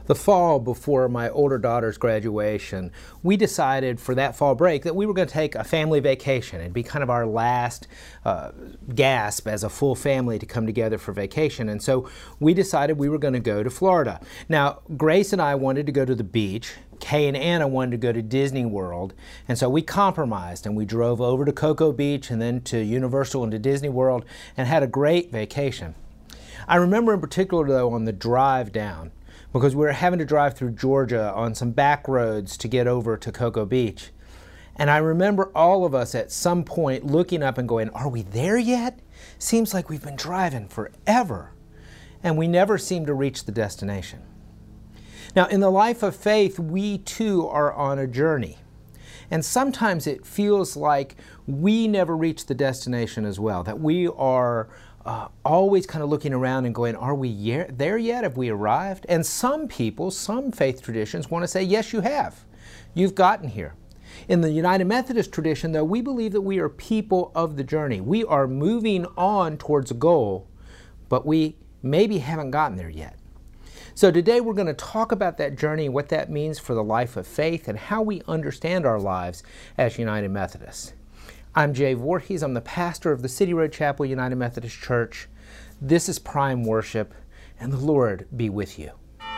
The fall before my older daughter's graduation, we decided for that fall break that we were going to take a family vacation. It'd be kind of our last gasp as a full family to come together for vacation. And so we decided we were going to go to Florida. Now, Grace and I wanted to go to the beach. Kay and Anna wanted to go to Disney World. And so we compromised and we drove over to Cocoa Beach and then to Universal and to Disney World and had a great vacation. I remember in particular, though, on the drive down, because we were having to drive through Georgia on some back roads to get over to Cocoa Beach. And I remember all of us at some point looking up and going, are we there yet? Seems like we've been driving forever. And we never seem to reach the destination. Now, in the life of faith, we too are on a journey. And sometimes it feels like we never reach the destination as well, that we are always kind of looking around and going, are we there yet? Have we arrived? And some people, some faith traditions want to say, yes, you have. You've gotten here. In the United Methodist tradition, though, we believe that we are people of the journey. We are moving on towards a goal, but we maybe haven't gotten there yet. So today we're going to talk about that journey, what that means for the life of faith, and how we understand our lives as United Methodists. I'm Jay Voorhees. I'm the pastor of the City Road Chapel United Methodist Church. This is Prime Worship, and the Lord be with you.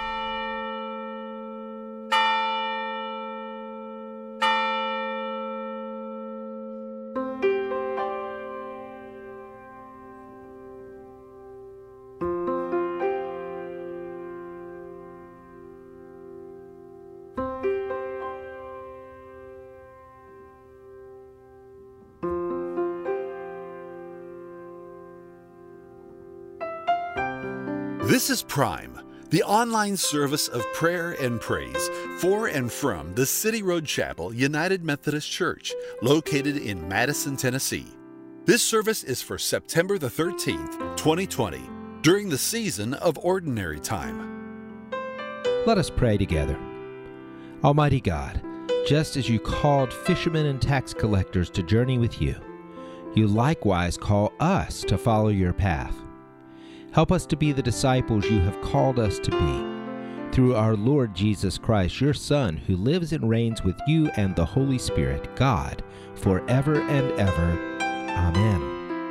This is Prime, the online service of prayer and praise for and from the City Road Chapel United Methodist Church, located in Madison, Tennessee. This service is for September the 13th, 2020, during the season of Ordinary Time. Let us pray together. Almighty God, just as you called fishermen and tax collectors to journey with you, you likewise call us to follow your path. Help us to be the disciples you have called us to be, through our Lord Jesus Christ, your Son, who lives and reigns with you and the Holy Spirit, God, forever and ever. Amen.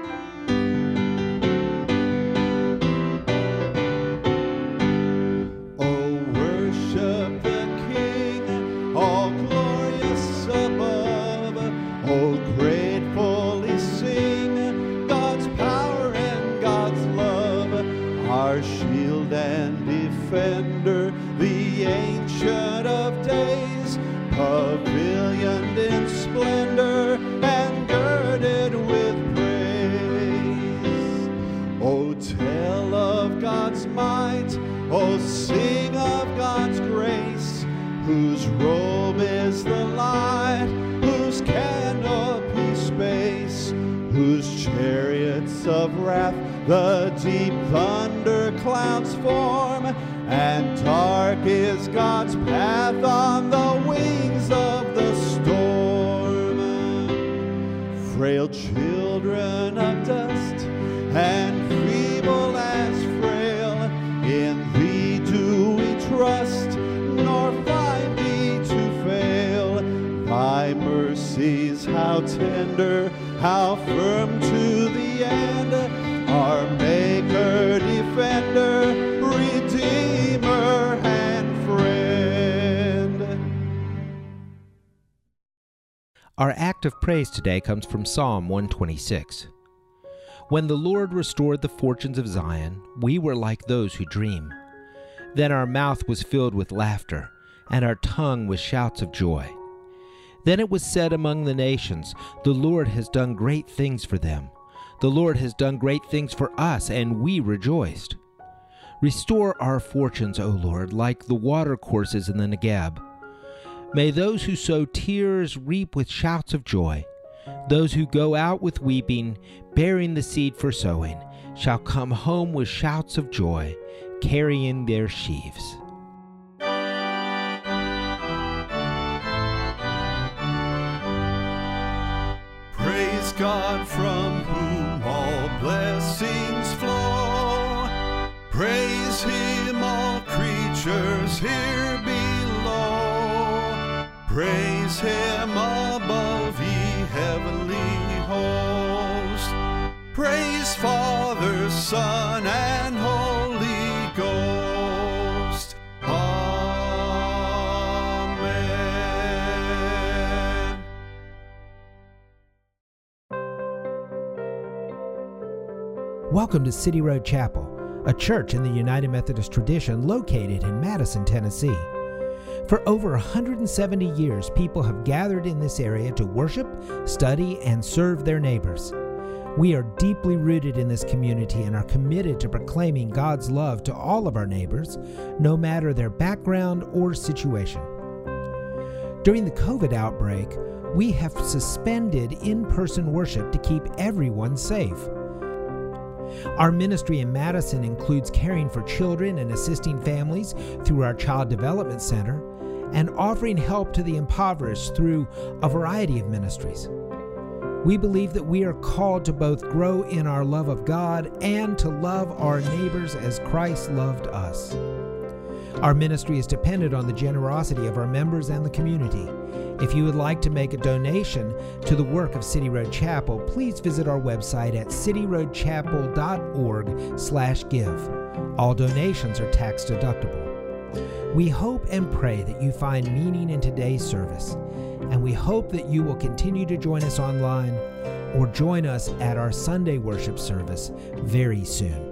The Ancient of Days, pavilioned in splendor and girded with praise. Oh, tell of God's might, oh, sing of God's grace, whose robe is the light, whose canopy space, whose chariots of wrath the deep thunder clouds form, and dark is God's path on the wings of the storm. Frail children of dust and feeble as frail, in thee do we trust, nor find thee to fail. Thy mercies, how tender, how firm to the end, our Maker, Defender, Redeemer, and Friend. Our act of praise today comes from Psalm 126. When the Lord restored the fortunes of Zion, we were like those who dream. Then our mouth was filled with laughter, and our tongue with shouts of joy. Then it was said among the nations, the Lord has done great things for them. The Lord has done great things for us, and we rejoiced. Restore our fortunes, O Lord, like the watercourses in the Negeb. May those who sow tears reap with shouts of joy. Those who go out with weeping, bearing the seed for sowing, shall come home with shouts of joy, carrying their sheaves. Praise God, from whom all blessings flow. Praise Him, all creatures is here below. Praise him above, ye heavenly hosts. Praise Father, Son, and Holy Ghost. Amen. Welcome to City Road Chapel, a church in the United Methodist tradition located in Madison, Tennessee. For over 170 years, people have gathered in this area to worship, study, and serve their neighbors. We are deeply rooted in this community and are committed to proclaiming God's love to all of our neighbors, no matter their background or situation. During the COVID outbreak, we have suspended in-person worship to keep everyone safe. Our ministry in Madison includes caring for children and assisting families through our Child Development Center and offering help to the impoverished through a variety of ministries. We believe that we are called to both grow in our love of God and to love our neighbors as Christ loved us. Our ministry is dependent on the generosity of our members and the community. If you would like to make a donation to the work of City Road Chapel, please visit our website at cityroadchapel.org/give. All donations are tax deductible. We hope and pray that you find meaning in today's service, and we hope that you will continue to join us online or join us at our Sunday worship service very soon.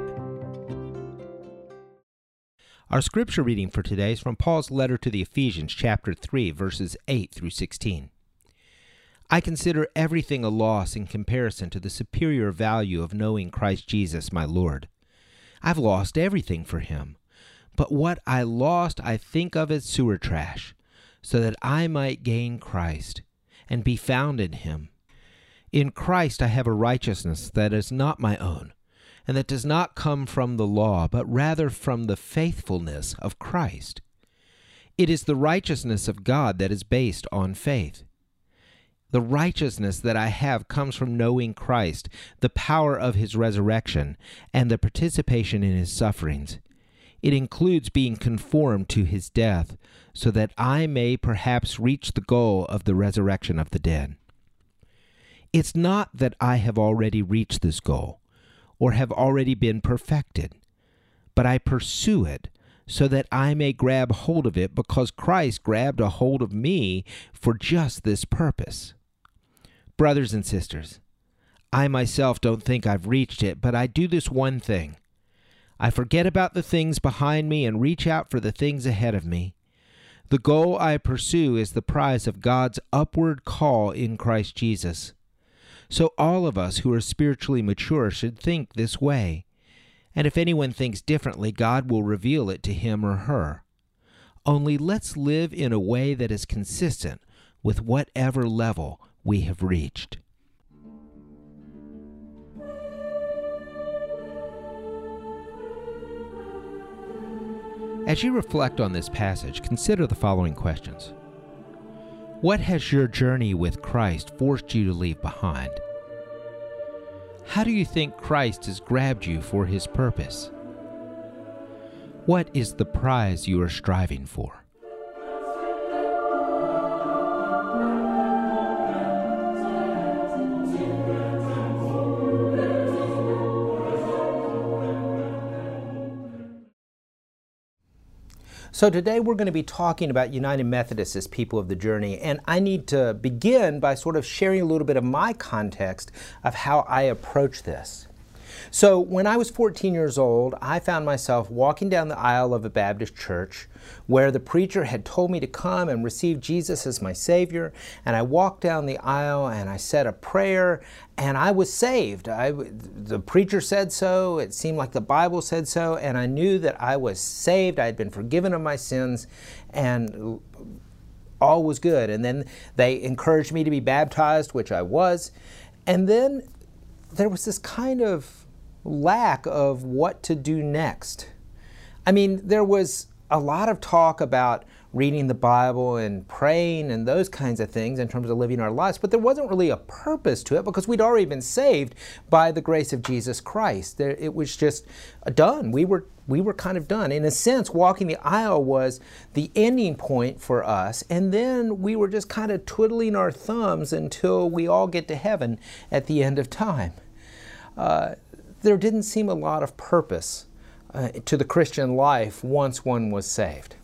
Our scripture reading for today is from Paul's letter to the Ephesians, chapter 3, verses 8 through 16. I consider everything a loss in comparison to the superior value of knowing Christ Jesus, my Lord. I've lost everything for him. But what I lost I think of as sewer trash, so that I might gain Christ and be found in him. In Christ I have a righteousness that is not my own, and that does not come from the law, but rather from the faithfulness of Christ. It is the righteousness of God that is based on faith. The righteousness that I have comes from knowing Christ, the power of his resurrection, and the participation in his sufferings. It includes being conformed to his death, so that I may perhaps reach the goal of the resurrection of the dead. It's not that I have already reached this goal, or have already been perfected, but I pursue it so that I may grab hold of it because Christ grabbed a hold of me for just this purpose. Brothers and sisters, I myself don't think I've reached it, but I do this one thing. I forget about the things behind me and reach out for the things ahead of me. The goal I pursue is the prize of God's upward call in Christ Jesus. So all of us who are spiritually mature should think this way. And if anyone thinks differently, God will reveal it to him or her. Only let's live in a way that is consistent with whatever level we have reached. As you reflect on this passage, consider the following questions. What has your journey with Christ forced you to leave behind? How do you think Christ has grabbed you for his purpose? What is the prize you are striving for? So today we're going to be talking about United Methodists as people of the journey, and I need to begin by sort of sharing a little bit of my context of how I approach this. So when I was 14 years old, I found myself walking down the aisle of a Baptist church where the preacher had told me to come and receive Jesus as my Savior, and I walked down the aisle and I said a prayer and I was saved. The preacher said so, it seemed like the Bible said so, and I knew that I was saved, I had been forgiven of my sins, and all was good. And then they encouraged me to be baptized, which I was, and then there was this kind of lack of what to do next. I mean, there was a lot of talk about reading the Bible and praying and those kinds of things in terms of living our lives, but there wasn't really a purpose to it because we'd already been saved by the grace of Jesus Christ. It was just done. We were we were kind of done. In a sense, walking the aisle was the ending point for us, and then we were just kind of twiddling our thumbs until we all get to heaven at the end of time. There didn't seem a lot of purpose to the Christian life once one was saved.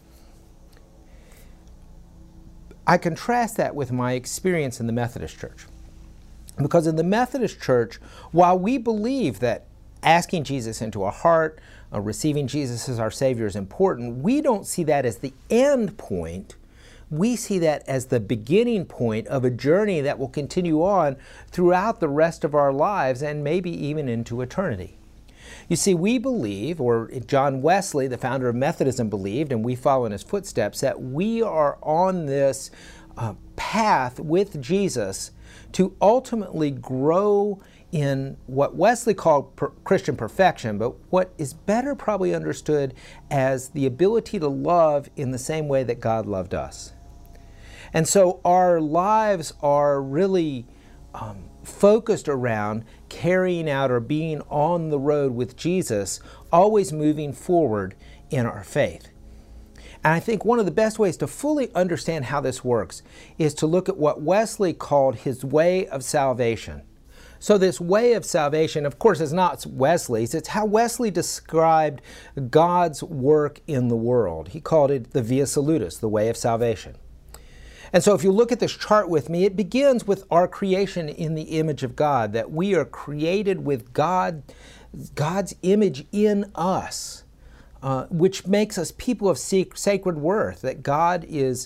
I contrast that with my experience in the Methodist Church. Because in the Methodist Church, while we believe that asking Jesus into our heart, receiving Jesus as our Savior is important, we don't see that as the end point. We see that as the beginning point of a journey that will continue on throughout the rest of our lives and maybe even into eternity. You see, we believe, or John Wesley, the founder of Methodism, believed, and we follow in his footsteps, that we are on this path with Jesus to ultimately grow in what Wesley called Christian perfection, but what is better probably understood as the ability to love in the same way that God loved us. And so our lives are really focused around carrying out or being on the road with Jesus, always moving forward in our faith. And I think one of the best ways to fully understand how this works is to look at what Wesley called his way of salvation. So this way of salvation, of course, is not Wesley's. It's how Wesley described God's work in the world. He called it the Via Salutis, the way of salvation. And so if you look at this chart with me, it begins with our creation in the image of God, that we are created with God's image in us, which makes us people of sacred worth, that God is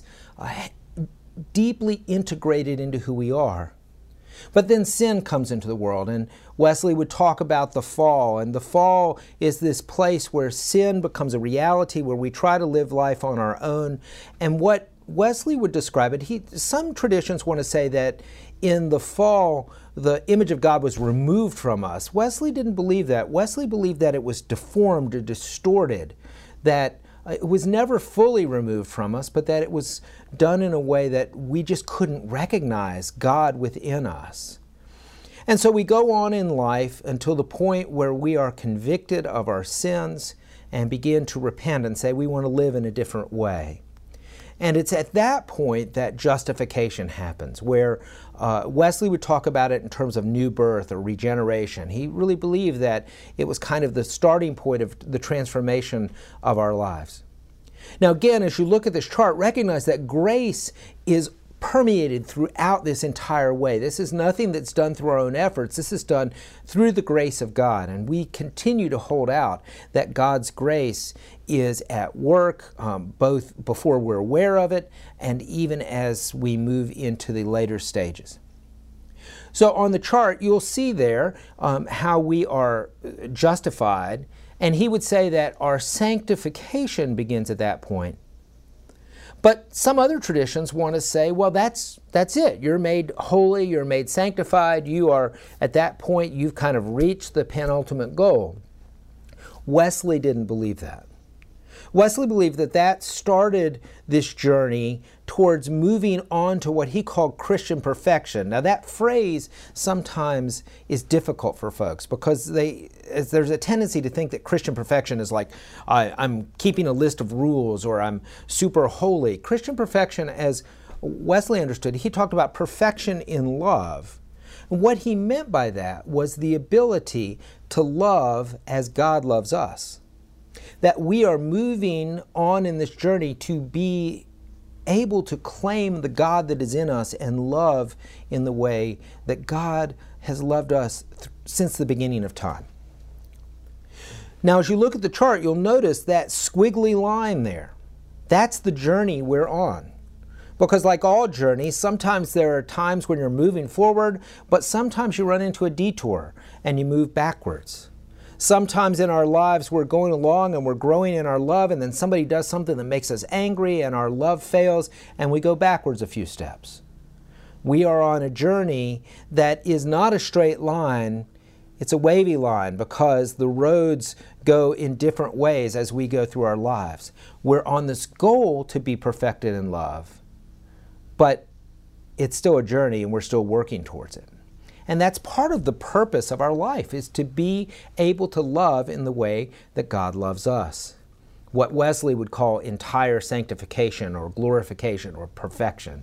deeply integrated into who we are. But then sin comes into the world, and Wesley would talk about the fall, and the fall is this place where sin becomes a reality, where we try to live life on our own. And what Wesley would describe it, some traditions want to say that in the fall, the image of God was removed from us. Wesley didn't believe that. Wesley believed that it was deformed or distorted, that it was never fully removed from us, but that it was done in a way that we just couldn't recognize God within us. And so we go on in life until the point where we are convicted of our sins and begin to repent and say we want to live in a different way. And it's at that point that justification happens, where Wesley would talk about it in terms of new birth or regeneration. He really believed that it was kind of the starting point of the transformation of our lives. Now again, as you look at this chart, recognize that grace is permeated throughout this entire way. This is nothing that's done through our own efforts. This is done through the grace of God. And we continue to hold out that God's grace is at work, both before we're aware of it and even as we move into the later stages. So on the chart, you'll see there how we are justified. And he would say that our sanctification begins at that point. But some other traditions want to say, well, that's it. You're made holy, you're made sanctified, you are, at that point, you've kind of reached the penultimate goal. Wesley didn't believe that. Wesley believed that that started this journey towards moving on to what he called Christian perfection. Now that phrase sometimes is difficult for folks because there's a tendency to think that Christian perfection is like, I'm keeping a list of rules or I'm super holy. Christian perfection, as Wesley understood, he talked about perfection in love. And what he meant by that was the ability to love as God loves us. That we are moving on in this journey to be able to claim the God that is in us and love in the way that God has loved us since the beginning of time. Now, as you look at the chart, you'll notice that squiggly line there. That's the journey we're on. Because like all journeys, sometimes there are times when you're moving forward, but sometimes you run into a detour and you move backwards. Sometimes in our lives we're going along and we're growing in our love, and then somebody does something that makes us angry and our love fails and we go backwards a few steps. We are on a journey that is not a straight line, it's a wavy line because the roads go in different ways as we go through our lives. We're on this goal to be perfected in love, but it's still a journey and we're still working towards it. And that's part of the purpose of our life, is to be able to love in the way that God loves us. What Wesley would call entire sanctification or glorification or perfection.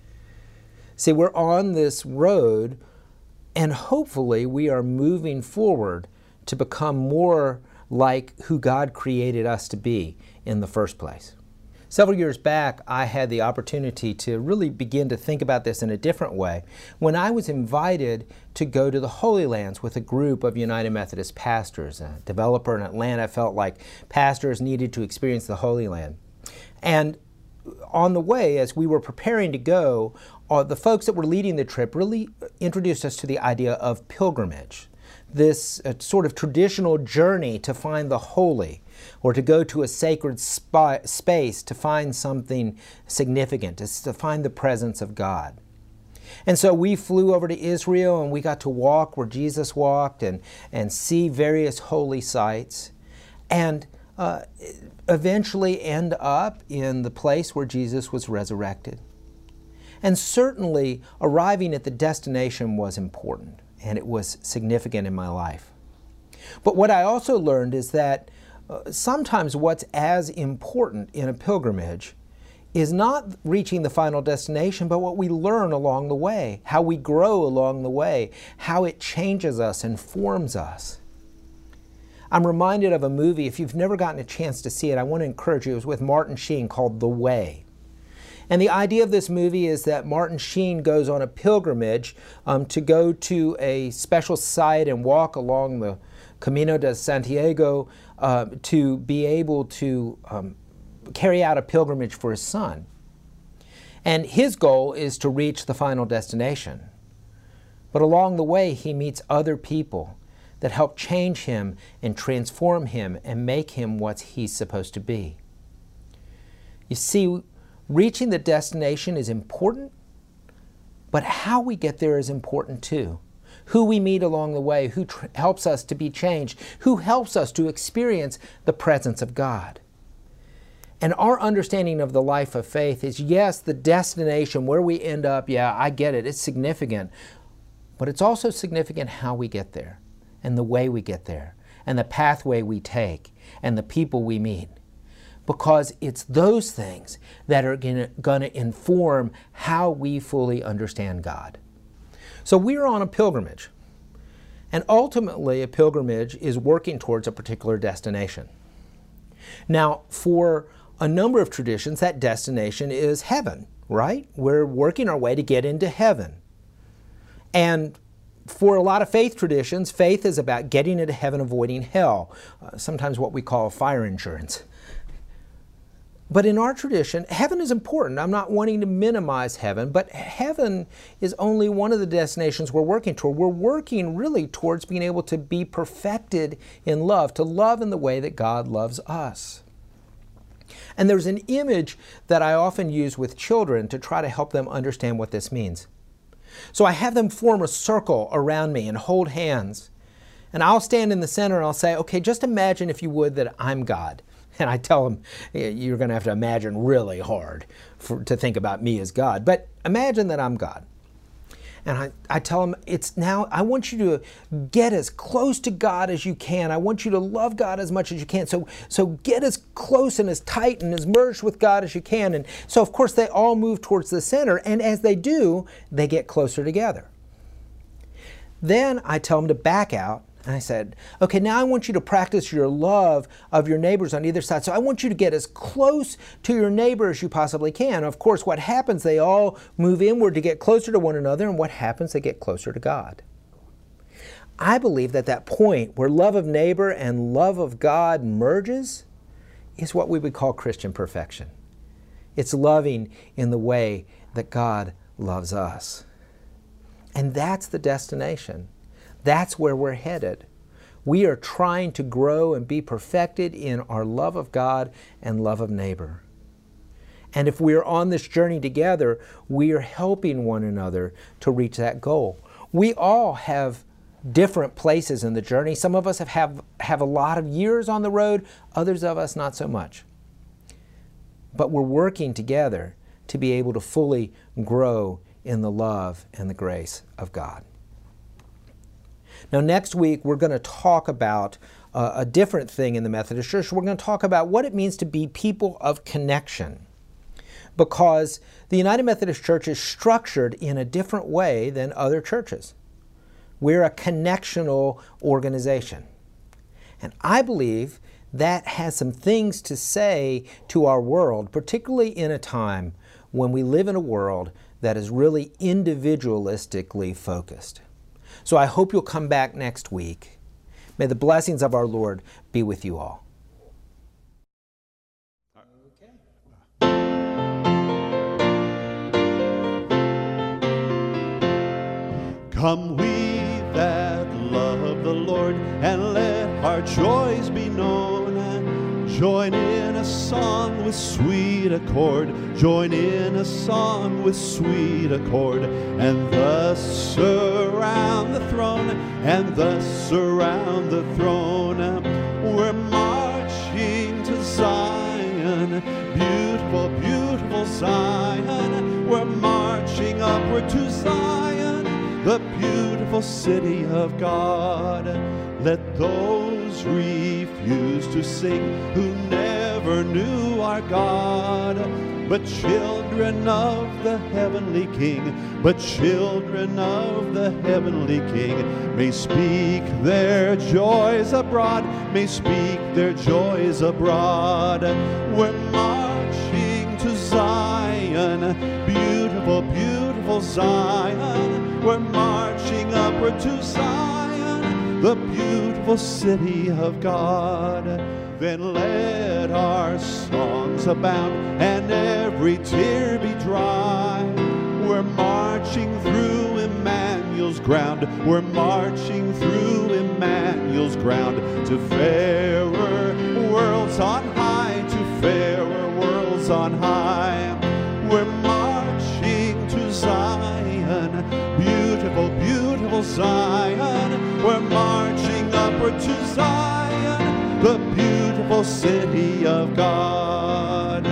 See, we're on this road, and hopefully we are moving forward to become more like who God created us to be in the first place. Several years back, I had the opportunity to really begin to think about this in a different way when I was invited to go to the Holy Lands with a group of United Methodist pastors. A developer in Atlanta felt like pastors needed to experience the Holy Land. And on the way, as we were preparing to go, the folks that were leading the trip really introduced us to the idea of pilgrimage, this sort of traditional journey to find the holy, or to go to a sacred space to find something significant, to find the presence of God. And so we flew over to Israel, and we got to walk where Jesus walked and see various holy sites, and eventually end up in the place where Jesus was resurrected. And certainly arriving at the destination was important, and it was significant in my life. But what I also learned is that sometimes what's as important in a pilgrimage is not reaching the final destination, but what we learn along the way, how we grow along the way, how it changes us and forms us. I'm reminded of a movie, if you've never gotten a chance to see it, I want to encourage you. It was with Martin Sheen, called The Way. And the idea of this movie is that Martin Sheen goes on a pilgrimage to go to a special site and walk along the Camino de Santiago to be able to carry out a pilgrimage for his son. And his goal is to reach the final destination. But along the way, he meets other people that help change him and transform him and make him what he's supposed to be. You see, reaching the destination is important, but how we get there is important too. Who we meet along the way, who helps us to be changed, who helps us to experience the presence of God. And our understanding of the life of faith is, yes, the destination, where we end up, yeah, I get it, it's significant. But it's also significant how we get there, and the way we get there, and the pathway we take, and the people we meet. Because it's those things that are going to inform how we fully understand God. So we're on a pilgrimage. And ultimately, a pilgrimage is working towards a particular destination. Now, for a number of traditions, that destination is heaven, right? We're working our way to get into heaven. And for a lot of faith traditions, faith is about getting into heaven, avoiding hell, sometimes what we call fire insurance. But in our tradition, heaven is important. I'm not wanting to minimize heaven, but heaven is only one of the destinations we're working toward. We're working really towards being able to be perfected in love, to love in the way that God loves us. And there's an image that I often use with children to try to help them understand what this means. So I have them form a circle around me and hold hands. And I'll stand in the center and I'll say, okay, just imagine, if you would, that I'm God. And I tell them, you're going to have to imagine really hard to think about me as God. But imagine that I'm God. And I tell them, I want you to get as close to God as you can. I want you to love God as much as you can. So get as close and as tight and as merged with God as you can. And so, of course, they all move towards the center. And as they do, they get closer together. Then I tell them to back out. And I said, okay, now I want you to practice your love of your neighbors on either side. So I want you to get as close to your neighbor as you possibly can. Of course, what happens, they all move inward to get closer to one another. And what happens, they get closer to God. I believe that that point where love of neighbor and love of God merges is what we would call Christian perfection. It's loving in the way that God loves us. And that's the destination. That's where we're headed. We are trying to grow and be perfected in our love of God and love of neighbor. And if we are on this journey together, we are helping one another to reach that goal. We all have different places in the journey. Some of us have a lot of years on the road, others of us not so much. But we're working together to be able to fully grow in the love and the grace of God. Now, next week, we're going to talk about a different thing in the Methodist Church. We're going to talk about what it means to be people of connection, because the United Methodist Church is structured in a different way than other churches. We're a connectional organization. And I believe that has some things to say to our world, particularly in a time when we live in a world that is really individualistically focused. So I hope you'll come back next week. May the blessings of our Lord be with you all. Come we that love the Lord, and let our joys be known, and join in a song with sweet accord, join in a song with sweet accord, and thus surround the throne, and thus surround the throne. We're marching to Zion, beautiful, beautiful Zion. We're marching upward to Zion, the beautiful city of God. Let those refuse to sing who never knew our God, but children of the heavenly King, but children of the heavenly King may speak their joys abroad, may speak their joys abroad. We're marching to Zion, beautiful, beautiful Zion. We're marching upward to Zion, the beautiful city of God. Then let our songs abound, and every tear be dry. We're marching through Emmanuel's ground, we're marching through Emmanuel's ground, to fairer worlds on high, to fairer worlds on high. We're marching to Zion, beautiful, beautiful Zion. We're marching upward to Zion, the beautiful city of God.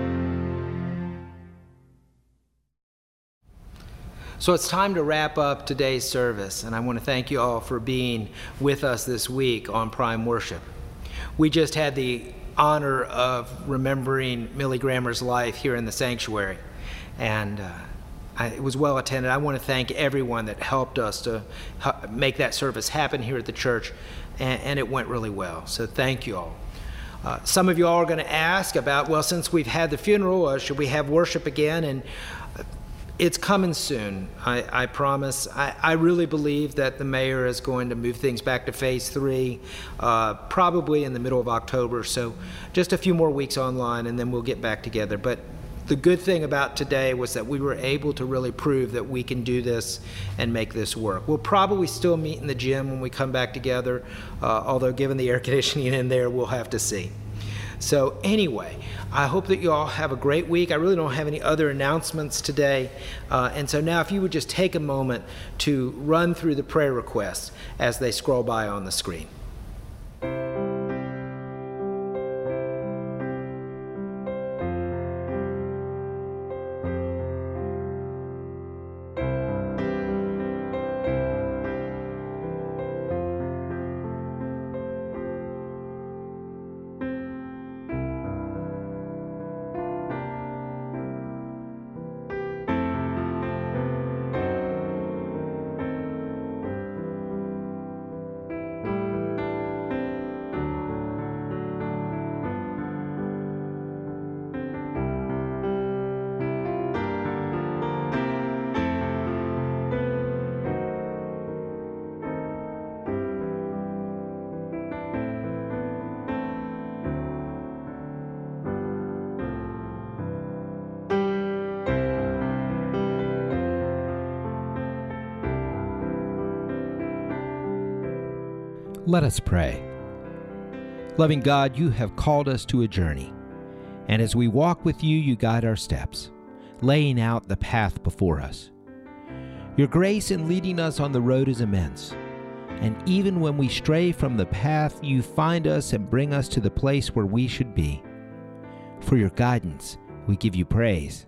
So it's time to wrap up today's service, and I want to thank you all for being with us this week on Prime Worship. We just had the honor of remembering Millie Grammer's life here in the sanctuary, and it was well attended. I want to thank everyone that helped us to make that service happen here at the church, and it went really well. So thank you all. Some of you all are going to ask about, well, since we've had the funeral, should we have worship again? And it's coming soon, I promise. I really believe that the mayor is going to move things back to phase 3, probably in the middle of October. So just a few more weeks online, and then we'll get back together. But the good thing about today was that we were able to really prove that we can do this and make this work. We'll probably still meet in the gym when we come back together, although given the air conditioning in there, we'll have to see. So anyway, I hope that you all have a great week. I really don't have any other announcements today. And so now if you would just take a moment to run through the prayer requests as they scroll by on the screen. Let us pray. Loving God, you have called us to a journey, and as we walk with you, you guide our steps, laying out the path before us. Your grace in leading us on the road is immense, and even when we stray from the path, you find us and bring us to the place where we should be. For your guidance, we give you praise.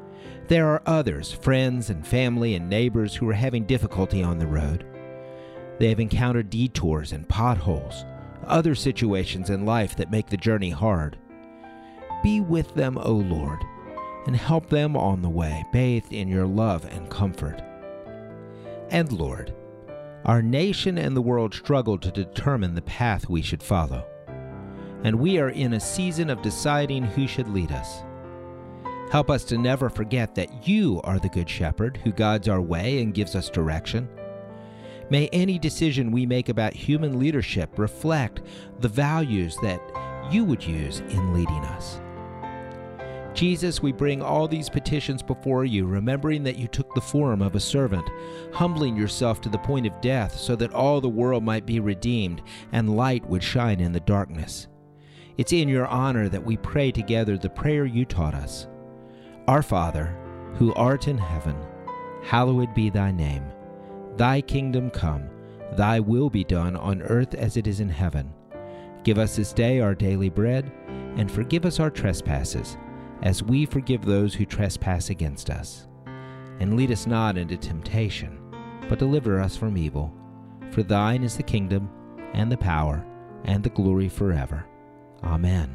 There are others, friends and family and neighbors, who are having difficulty on the road. They have encountered detours and potholes, other situations in life that make the journey hard. Be with them, O Lord, and help them on the way, bathed in your love and comfort. And Lord, our nation and the world struggle to determine the path we should follow, and we are in a season of deciding who should lead us. Help us to never forget that you are the Good Shepherd who guides our way and gives us direction. May any decision we make about human leadership reflect the values that you would use in leading us. Jesus, we bring all these petitions before you, remembering that you took the form of a servant, humbling yourself to the point of death so that all the world might be redeemed and light would shine in the darkness. It's in your honor that we pray together the prayer you taught us. Our Father, who art in heaven, hallowed be thy name. Thy kingdom come, thy will be done on earth as it is in heaven. Give us this day our daily bread, and forgive us our trespasses, as we forgive those who trespass against us. And lead us not into temptation, but deliver us from evil. For thine is the kingdom, and the power, and the glory forever. Amen.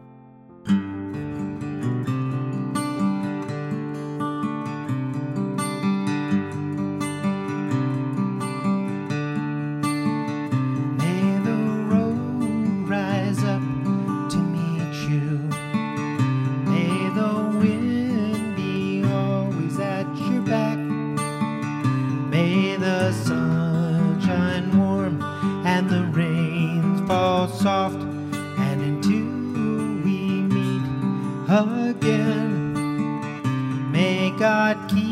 Soft, and until we meet again, may God keep